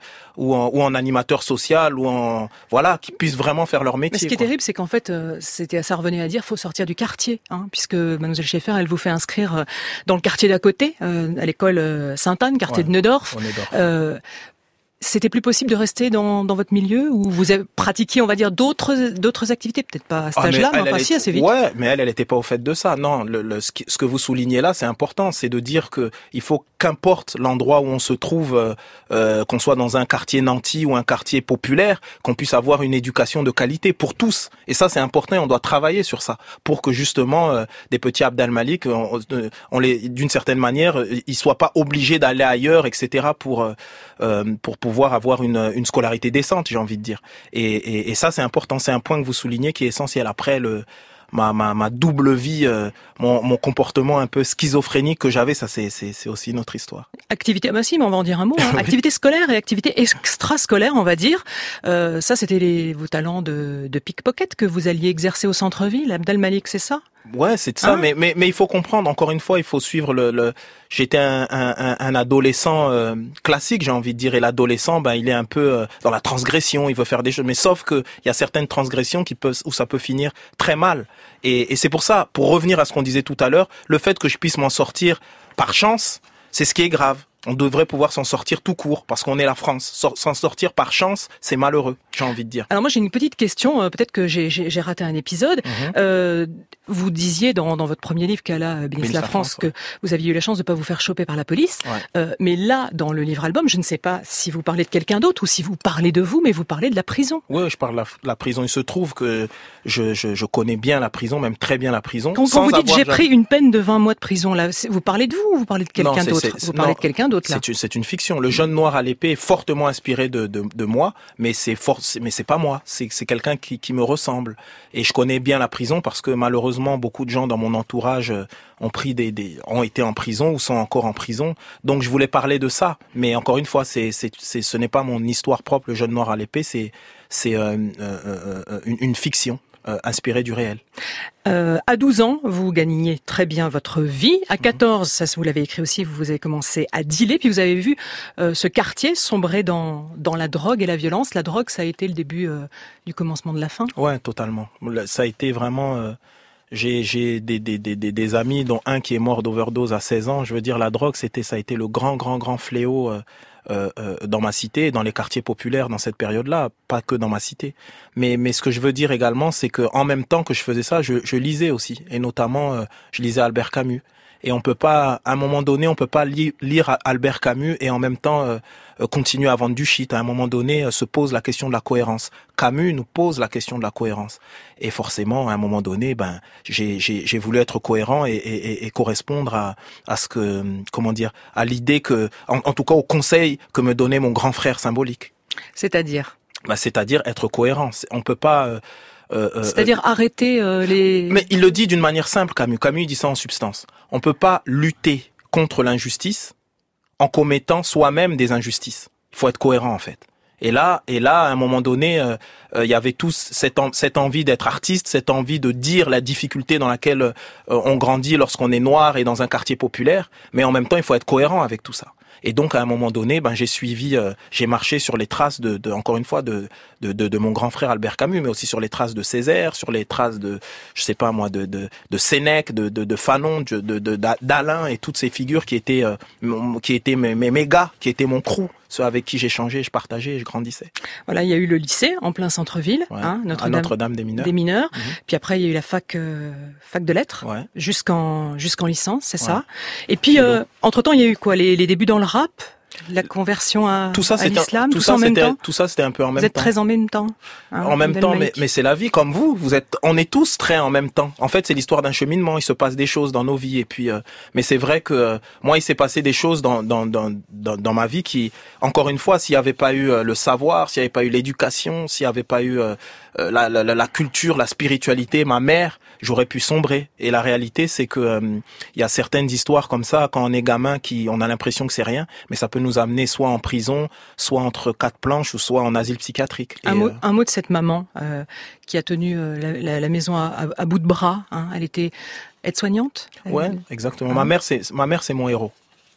ou en, ou en animateur social ou en voilà qui puissent vraiment faire leur métier. Mais ce qui est quoi. terrible, c'est qu'en fait, euh, c'était ça revenait à dire, faut sortir du quartier, hein, puisque Mademoiselle Schaeffer, elle vous fait inscrire euh, dans le quartier d'à côté, euh, à l'école euh, Sainte-Anne, quartier Ouais, de Neudorf. au Neudorf. Euh, C'était plus possible de rester dans, dans votre milieu ou vous avez pratiqué, on va dire, d'autres d'autres activités, peut-être pas à cet Ah, mais âge-là, mais, elle, enfin elle si, est- assez vite. Ouais, mais elle, elle était pas au fait de ça. Non, le, le, ce, qui- ce que vous soulignez là, c'est important, c'est de dire que il faut qu'importe l'endroit où on se trouve, euh, euh, qu'on soit dans un quartier nanti ou un quartier populaire, qu'on puisse avoir une éducation de qualité pour tous. Et ça, c'est important. Et on doit travailler sur ça pour que justement euh, des petits Abd al-Malik, on, on les, d'une certaine manière, ils soient pas obligés d'aller ailleurs, et cetera pour euh, euh, pour pouvoir avoir une une scolarité décente, j'ai envie de dire. Et, et, et ça, c'est important. C'est un point que vous soulignez qui est essentiel. Après, le, ma, ma, ma double vie, euh, mon, mon comportement un peu schizophrénique que j'avais, ça, c'est, c'est, c'est aussi notre histoire. Activité, bah si, mais on va en dire un mot. Hein. Activité scolaire et activité extrascolaire, on va dire. Euh, ça, c'était les, vos talents de, de pickpocket que vous alliez exercer au centre-ville. Abd al-Malik, c'est ça? Ouais, c'est de ça, Hein mais, mais mais il faut comprendre. Encore une fois, il faut suivre le. le... J'étais un, un, un adolescent euh, classique, j'ai envie de dire, et l'adolescent, ben il est un peu euh, dans la transgression. Il veut faire des choses, mais sauf que il y a certaines transgressions qui peuvent où ça peut finir très mal. Et, et c'est pour ça, pour revenir à ce qu'on disait tout à l'heure, le fait que je puisse m'en sortir par chance, c'est ce qui est grave. On devrait pouvoir s'en sortir tout court, parce qu'on est la France. S'en s'en sortir par chance, c'est malheureux, j'ai envie de dire. Alors moi j'ai une petite question, euh, peut-être que j'ai, j'ai, j'ai raté un épisode. Mhm. Euh, vous disiez dans, dans votre premier livre, Kala, Bénisse la France, ouais. que vous aviez eu la chance de ne pas vous faire choper par la police. Ouais. Euh, mais là, dans le livre-album, je ne sais pas si vous parlez de quelqu'un d'autre ou si vous parlez de vous, mais vous parlez de la prison. Oui, je parle de la, la prison. Il se trouve que je, je, je connais bien la prison, même très bien la prison. Quand, quand sans vous dites avoir j'ai jamais- pris une peine de vingt mois de prison, là, c'est- vous parlez de vous ou vous parlez de Non, quelqu'un c'est- d'autre c'est- Vous parlez non, de quelqu'un d'autre là. C'est une, c'est une fiction. Le jeune noir à l'épée est fortement inspiré de, de, de moi, mais c'est fort, c'est- mais c'est pas moi. C'est, c'est quelqu'un qui, qui me ressemble. Et je connais bien la prison parce que malheureusement beaucoup de gens dans mon entourage euh, ont pris des, des, ont été en prison ou sont encore en prison. Donc je voulais parler de ça. Mais encore une fois, c'est, c'est, c'est ce n'est pas mon histoire propre. Le jeune noir à l'épée, c'est, c'est euh, euh, euh, une, une fiction. Euh, inspiré du réel. Euh, à douze ans, vous gagniez très bien votre vie. À quatorze, ça vous l'avez écrit aussi, vous avez commencé à dealer, puis vous avez vu euh, ce quartier sombrer dans dans la drogue et la violence. La drogue, ça a été le début euh, du commencement de la fin. Ouais, totalement. Ça a été vraiment... Euh... J'ai j'ai des des des des amis dont un qui est mort d'overdose à seize ans. Je veux dire, la drogue, c'était ça a été le grand grand grand fléau euh, euh, euh, dans ma cité, dans les quartiers populaires dans cette période-là, pas que dans ma cité. Mais mais ce que je veux dire également, c'est que en même temps que je faisais ça, je je lisais aussi, et notamment euh, je lisais Albert Camus. Et on peut pas, à un moment donné, on peut pas li- lire Albert Camus et en même temps euh, euh, continuer à vendre du shit. À un moment donné, euh, se pose la question de la cohérence. Camus nous pose la question de la cohérence. Et forcément, à un moment donné, ben, j'ai, j'ai, j'ai voulu être cohérent et, et, et correspondre à, à ce que, comment dire, à l'idée que, en, en tout cas, au conseil que me donnait mon grand frère symbolique. C'est-à-dire, ben, c'est-à-dire être cohérent. On peut pas. Euh, Euh, C'est-à-dire euh, arrêter euh, les... Mais il le dit d'une manière simple, Camus. Camus, il dit ça en substance. On peut pas lutter contre l'injustice en commettant soi-même des injustices. Il faut être cohérent, en fait. Et là, et là, à un moment donné, euh, euh, il y avait tous cette, en, cette envie d'être artiste, cette envie de dire la difficulté dans laquelle euh, on grandit lorsqu'on est noir et dans un quartier populaire. Mais en même temps, il faut être cohérent avec tout ça. Et donc, à un moment donné, ben, j'ai suivi, euh, j'ai marché sur les traces de, de encore une fois, de, de, de, de mon grand frère Albert Camus, mais aussi sur les traces de Césaire, sur les traces de, je sais pas moi, de, de, de Sénèque, de, de, de Fanon, de, de, de, d'Alain et toutes ces figures qui étaient, euh, qui étaient mes, mes, mes gars, qui étaient mon crew, ceux avec qui j'échangeais, je partageais, je grandissais. Voilà, il y a eu le lycée en plein centre-ville, ouais, hein, Notre-Dame, Notre-Dame des mineurs. Des mineurs. Mmh. Puis après, il y a eu la fac, euh, fac de lettres, ouais. jusqu'en, jusqu'en licence, c'est ouais. ça. Et puis, euh, entre-temps, il y a eu quoi, les, les débuts dans le rap, la conversion à, tout ça, à l'islam, tout, tout ça, ça en même temps. Tout ça, c'était un peu en même temps. Vous êtes très en même temps. Hein, en même temps, mais, mais c'est la vie, comme vous. Vous êtes, on est tous très en même temps. En fait, c'est l'histoire d'un cheminement. Il se passe des choses dans nos vies. Et puis, euh, mais c'est vrai que euh, moi, il s'est passé des choses dans dans dans dans, dans ma vie qui, encore une fois, s'il n'y avait pas eu euh, le savoir, s'il n'y avait pas eu l'éducation, s'il n'y avait pas eu euh, la, la la culture, la spiritualité, ma mère, j'aurais pu sombrer. Et la réalité, c'est que euh, il y a certaines histoires comme ça quand on est gamin, qui on a l'impression que c'est rien, mais ça peut nous amener soit en prison, soit entre quatre planches, ou soit en asile psychiatrique. Un, et, mot, euh... un mot de cette maman euh, qui a tenu euh, la, la, la maison à, à, à bout de bras. Hein. Elle était aide-soignante. Ouais, elle... exactement. Hein. Ma mère, c'est ma mère, c'est mon héros.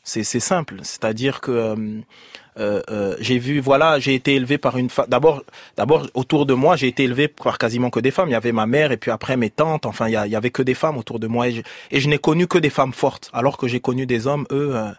C'est, c'est simple. C'est-à-dire que euh, euh, euh, j'ai vu, voilà, j'ai été élevé par une femme. D'abord, d'abord autour de moi, j'ai été élevé par quasiment que des femmes. Il y avait ma mère et puis après mes tantes. Enfin, il y, a, il y avait que des femmes autour de moi et je, et je n'ai connu que des femmes fortes. Alors que j'ai connu des hommes, eux. Euh,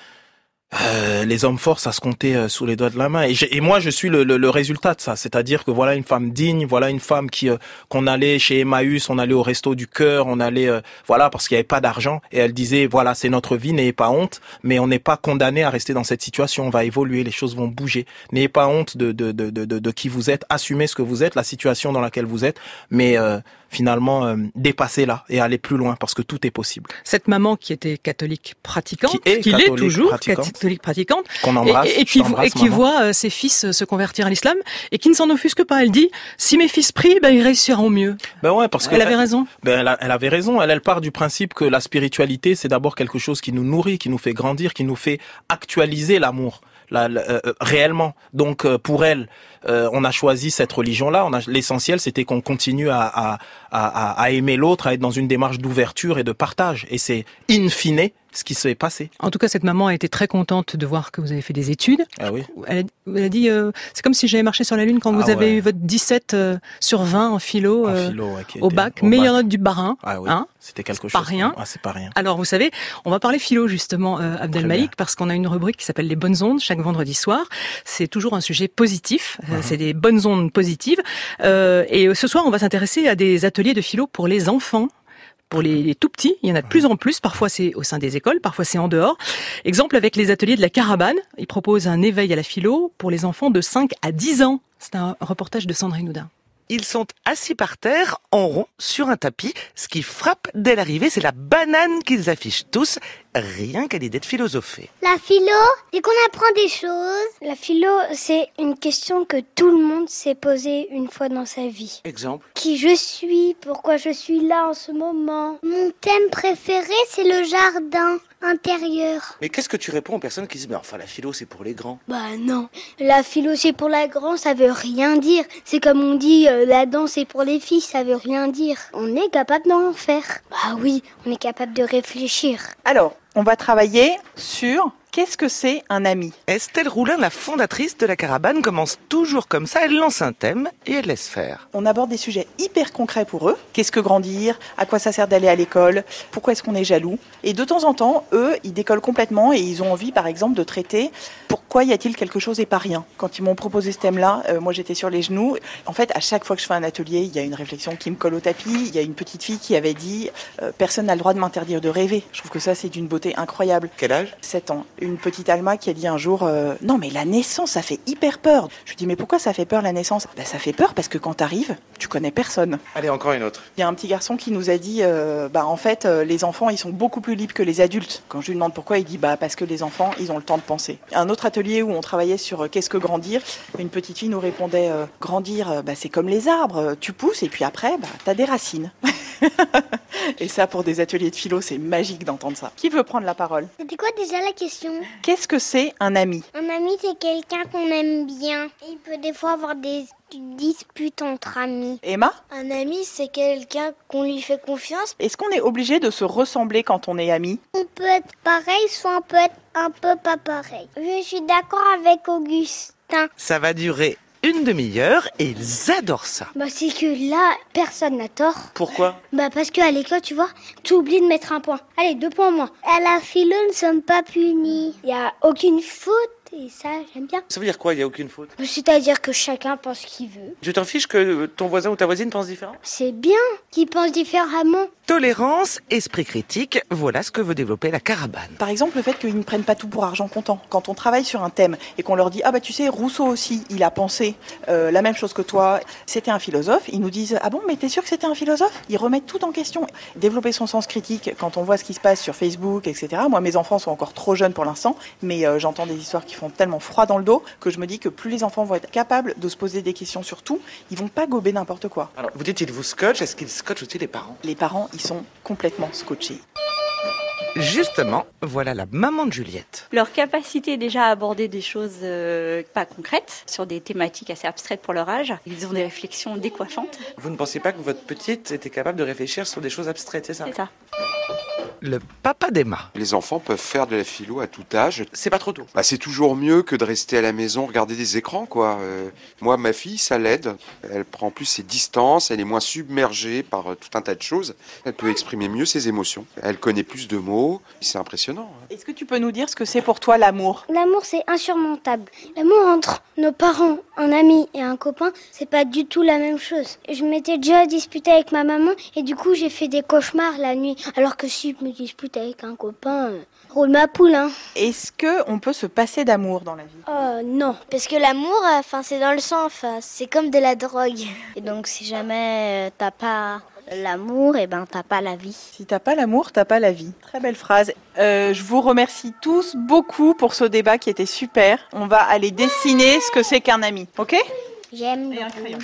Euh, les hommes forts, ça se comptait euh, sous les doigts de la main. Et, et moi, je suis le, le, le résultat de ça. C'est-à-dire que voilà une femme digne, voilà une femme qui euh, qu'on allait chez Emmaüs, on allait au resto du cœur, on allait euh, voilà parce qu'il y avait pas d'argent. Et elle disait voilà c'est notre vie, n'ayez pas honte, mais on n'est pas condamné à rester dans cette situation. On va évoluer, les choses vont bouger. N'ayez pas honte de de de de, de, de qui vous êtes, assumez ce que vous êtes, la situation dans laquelle vous êtes, mais euh, finalement euh, dépassez-la et allez plus loin parce que tout est possible. Cette maman qui était catholique pratiquante, qui est, qui catholique l'est toujours pratiquante. catholique pratiquante, qu'on embrasse, et, et qui, et qui voit euh, ses fils se convertir à l'islam et qui ne s'en offusque pas. Elle dit si mes fils prient, ben ils réussiront mieux. Ben ouais, parce que elle avait raison. Ben elle, a, elle avait raison. Elle, elle part du principe que la spiritualité, c'est d'abord quelque chose qui nous nourrit, qui nous fait grandir, qui nous fait actualiser l'amour. La, la, euh, réellement. Donc euh, pour elle, euh, on a choisi cette religion-là. On a l'essentiel, c'était qu'on continue à, à, à, à aimer l'autre, à être dans une démarche d'ouverture et de partage. Et c'est in fine ce qui s'est passé. En tout cas, cette maman a été très contente de voir que vous avez fait des études. Ah oui. Elle a, elle a dit, euh, c'est comme si j'avais marché sur la Lune quand ah vous avez ouais. eu votre dix-sept euh, sur vingt en philo, euh, en philo ouais, au bac, au meilleure bac. note du Bas-Rhin. Ah oui. Hein, c'était quelque chose. Pas rien. Ah, c'est pas rien. Alors, vous savez, on va parler philo justement, euh, Abdelmaïk, parce qu'on a une rubrique qui s'appelle les bonnes ondes chaque vendredi soir. C'est toujours un sujet positif. Uh-huh. C'est des bonnes ondes positives. Euh, et ce soir, on va s'intéresser à des ateliers de philo pour les enfants. Pour les, les tout petits, il y en a de plus en plus. Parfois, c'est au sein des écoles, parfois c'est en dehors. Exemple avec les ateliers de la Caravane. Ils proposent un éveil à la philo pour les enfants de cinq à dix ans. C'est un reportage de Sandrine Houdin. Ils sont assis par terre, en rond, sur un tapis. Ce qui frappe dès l'arrivée, c'est la banane qu'ils affichent tous, rien qu'à l'idée de philosopher. La philo, c'est qu'on apprend des choses. La philo, c'est une question que tout le monde s'est posée une fois dans sa vie. Exemple ? Qui je suis ? Pourquoi je suis là en ce moment ? Mon thème préféré, c'est le jardin intérieur. Mais qu'est-ce que tu réponds aux personnes qui disent « Mais enfin, la philo, c'est pour les grands ». Bah non. La philo, c'est pour la grande, ça veut rien dire. C'est comme on dit euh, la danse, c'est pour les filles, ça veut rien dire. On est capable d'en faire. Bah oui, on est capable de réfléchir. Alors, on va travailler sur qu'est-ce que c'est un ami. Estelle Roulin, la fondatrice de la Caravane, commence toujours comme ça. Elle lance un thème et elle laisse faire. On aborde des sujets hyper concrets pour eux. Qu'est-ce que grandir ? À quoi ça sert d'aller à l'école ? Pourquoi est-ce qu'on est jaloux ? Et de temps en temps, eux, ils décollent complètement et ils ont envie, par exemple, de traiter pourquoi y a-t-il quelque chose et pas rien. Quand ils m'ont proposé ce thème-là, euh, moi j'étais sur les genoux. En fait, à chaque fois que je fais un atelier, il y a une réflexion qui me colle au tapis. Il y a une petite fille qui avait dit euh, « Personne n'a le droit de m'interdire de rêver ». Je trouve que ça, c'est d'une beauté incroyable. Quel âge ? sept ans. Une petite Alma qui a dit un jour euh, « Non, mais la naissance, ça fait hyper peur ». Je lui dis « Mais pourquoi ça fait peur la naissance ?» Bah, ça fait peur parce que quand t'arrives, tu connais personne. Allez, encore une autre. Il y a un petit garçon qui nous a dit euh, « Bah, en fait, euh, les enfants, ils sont beaucoup plus libres que les adultes ». Quand je lui demande pourquoi, il dit « Bah, parce que les enfants, ils ont le temps de penser ». Un autre atelier où on travaillait sur euh, qu'est-ce que grandir, une petite fille nous répondait euh, « Grandir, euh, bah, c'est comme les arbres, tu pousses et puis après, bah, t'as des racines ». Et ça, pour des ateliers de philo, c'est magique d'entendre ça. Qui veut prendre la parole ? C'était quoi déjà la question ? Qu'est-ce que c'est un ami ? Un ami, c'est quelqu'un qu'on aime bien. Et il peut des fois avoir des disputes entre amis. Emma ? Un ami, c'est quelqu'un qu'on lui fait confiance. Est-ce qu'on est obligé de se ressembler quand on est amis ? On peut être pareil, soit on peut être un peu pas pareil. Je suis d'accord avec Augustin. Ça va durer une demi-heure et ils adorent ça. Bah c'est que là, personne n'a tort. Pourquoi ? Bah parce qu'à l'école, tu vois, tu oublies de mettre un point. Allez, deux points en moins. À la philo, nous ne sommes pas punis. Il n'y a aucune faute. Et ça, j'aime bien. Ça veut dire quoi, il n'y a aucune faute ? C'est-à-dire que chacun pense ce qu'il veut. Tu t'en fiches que ton voisin ou ta voisine pense différent ? C'est bien qu'ils pensent différemment. Tolérance, esprit critique, voilà ce que veut développer la Caravane. Par exemple, le fait qu'ils ne prennent pas tout pour argent comptant. Quand on travaille sur un thème et qu'on leur dit « Ah bah tu sais, Rousseau aussi, il a pensé euh, la même chose que toi, c'était un philosophe », ils nous disent « Ah bon, mais t'es sûr que c'était un philosophe ?» Ils remettent tout en question. Développer son sens critique quand on voit ce qui se passe sur Facebook, et cetera. Moi, mes enfants sont encore trop jeunes pour l'instant, mais euh, j'entends des histoires qui font tellement froid dans le dos que je me dis que plus les enfants vont être capables de se poser des questions sur tout, ils vont pas gober n'importe quoi. Alors, vous dites, ils vous scotchent, est-ce qu'ils scotchent aussi les parents ? Les parents, ils sont complètement scotchés. Justement, voilà la maman de Juliette. Leur capacité déjà à aborder des choses euh, pas concrètes, sur des thématiques assez abstraites pour leur âge. Ils ont des réflexions décoiffantes. Vous ne pensiez pas que votre petite était capable de réfléchir sur des choses abstraites, c'est ça ? C'est ça. le papa d'Emma. Les enfants peuvent faire de la philo à tout âge. C'est pas trop tôt. Bah, c'est toujours mieux que de rester à la maison, regarder des écrans, quoi. Euh, moi, ma fille, ça l'aide. Elle prend plus ses distances, elle est moins submergée par euh, tout un tas de choses. Elle peut exprimer mieux ses émotions. Elle connaît plus de mots. C'est impressionnant. Hein. Est-ce que tu peux nous dire ce que c'est pour toi l'amour ? L'amour, c'est insurmontable. L'amour entre nos parents, un ami et un copain, c'est pas du tout la même chose. Je m'étais déjà disputée avec ma maman et du coup, j'ai fait des cauchemars la nuit. Alors que si je me dispute avec un copain, euh, roule ma poule, hein. Est-ce que on peut se passer d'amour dans la vie ? Oh non. Parce que l'amour, enfin, c'est dans le sang, enfin, c'est comme de la drogue. Et donc, si jamais euh, t'as pas l'amour, et ben t'as pas la vie. Si t'as pas l'amour, t'as pas la vie. Très belle phrase. Euh, je vous remercie tous beaucoup pour ce débat qui était super. On va aller dessiner ce que c'est qu'un ami, ok ? J'aime Et un crayon.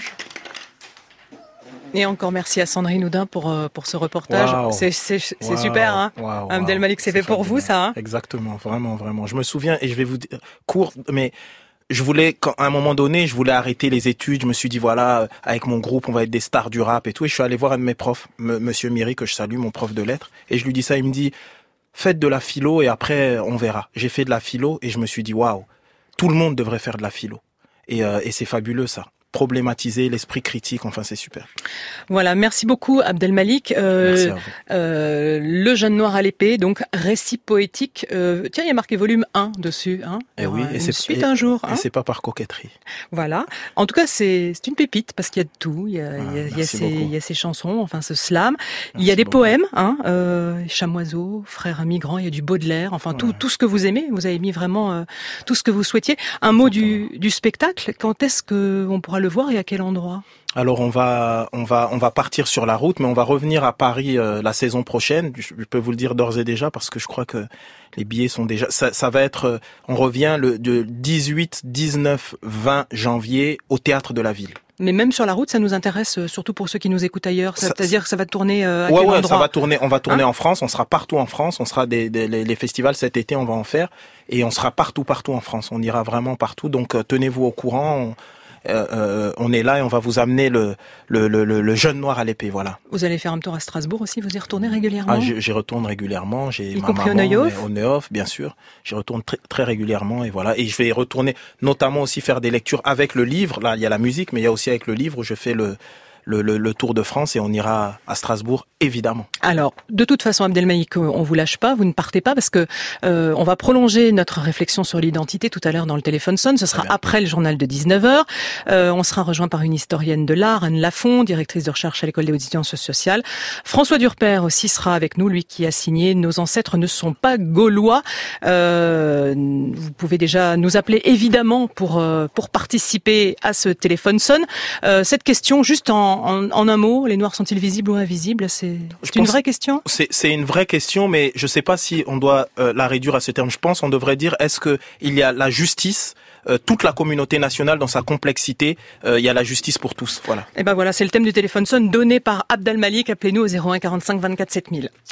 Et encore merci à Sandrine Houdin pour, pour ce reportage. Wow. C'est, c'est, c'est wow. super, hein. Wow, wow. Abdelmalik, c'est fait pour vous, ça, hein. Exactement, vraiment, vraiment. Je me souviens, et je vais vous dire, court, mais je voulais, quand, à un moment donné, je voulais arrêter les études. Je me suis dit, voilà, avec mon groupe, on va être des stars du rap et tout. Et je suis allé voir un de mes profs, M- Monsieur Miri, que je salue, mon prof de lettres. Et je lui dis ça, il me dit, faites de la philo et après, on verra. J'ai fait de la philo et je me suis dit, waouh, tout le monde devrait faire de la philo. Et, euh, et c'est fabuleux, ça. Problématiser l'esprit critique, enfin c'est super. Voilà, merci beaucoup Abdelmalik. Euh, merci à vous. Euh, le jeune noir à l'épée, donc récit poétique. Euh, tiens, il y a marqué volume un dessus. Hein. Et oui, et une c'est suite et, un jour. Et hein. c'est pas par coquetterie. Voilà. En tout cas, c'est c'est une pépite parce qu'il y a de tout. Il y a, Ah, il y a, il y a ces beaucoup. il y a ces chansons, enfin ce slam. Merci il y a des beaucoup. poèmes, hein, euh, Chamoiseau, Frère migrant. Il y a du Baudelaire. Enfin ouais. tout tout ce que vous aimez. Vous avez mis vraiment euh, tout ce que vous souhaitiez. Un mot du du spectacle. Quand est-ce que on pourra le voir et à quel endroit? Alors on va on va on va partir sur la route, mais on va revenir à Paris euh, la saison prochaine. Je, je peux vous le dire d'ores et déjà parce que je crois que les billets sont déjà. Ça, ça va être. Euh, on revient le de dix-huit, dix-neuf, vingt janvier au théâtre de la Ville. Mais même sur la route, ça nous intéresse, surtout pour ceux qui nous écoutent ailleurs. Ça, Ça, c'est-à-dire que ça va tourner euh, à ouais, quel ouais, endroit? ça va tourner. On va tourner hein en France. On sera partout en France. On sera des, des les, les festivals cet été. On va en faire et on sera partout, partout en France. On ira vraiment partout. Donc euh, tenez-vous au courant. On, Euh, euh, on est là et on va vous amener le, le, le, le jeune noir à l'épée, voilà. Vous allez faire un tour à Strasbourg aussi, vous y retournez régulièrement? Ah, j'y retourne régulièrement, j'ai y ma compris maman, au Neuhof? au Neuhof, bien sûr. J'y retourne très, très régulièrement et voilà. Et je vais y retourner, notamment aussi faire des lectures avec le livre. Là, il y a la musique, mais il y a aussi avec le livre où je fais le Le, le, le Tour de France et on ira à Strasbourg, évidemment. Alors, de toute façon, Abdelmalik, on vous lâche pas, vous ne partez pas parce que euh, on va prolonger notre réflexion sur l'identité tout à l'heure dans le téléphone sonne. Ce sera après le journal de dix-neuf heures. Euh, on sera rejoint par une historienne de l'art, Anne Lafont, directrice de recherche à l'école des hautes sciences sociales. François Durper aussi sera avec nous, lui qui a signé « Nos ancêtres ne sont pas gaulois ». Euh, vous pouvez déjà nous appeler évidemment pour euh, pour participer à ce téléphone sonne. Euh, cette question, juste en En, en un mot, les Noirs sont-ils visibles ou invisibles? C'est, c'est une vraie question. C'est, c'est une vraie question, mais je ne sais pas si on doit euh, la réduire à ce terme. Je pense qu'on devrait dire est-ce que il y a la justice, euh, toute la communauté nationale dans sa complexité, euh, il y a la justice pour tous. Voilà. Et ben voilà, c'est le thème du téléphone sonne donné par Abdelmalik. Appelez-nous au zéro un quarante-cinq vingt-quatre sept mille.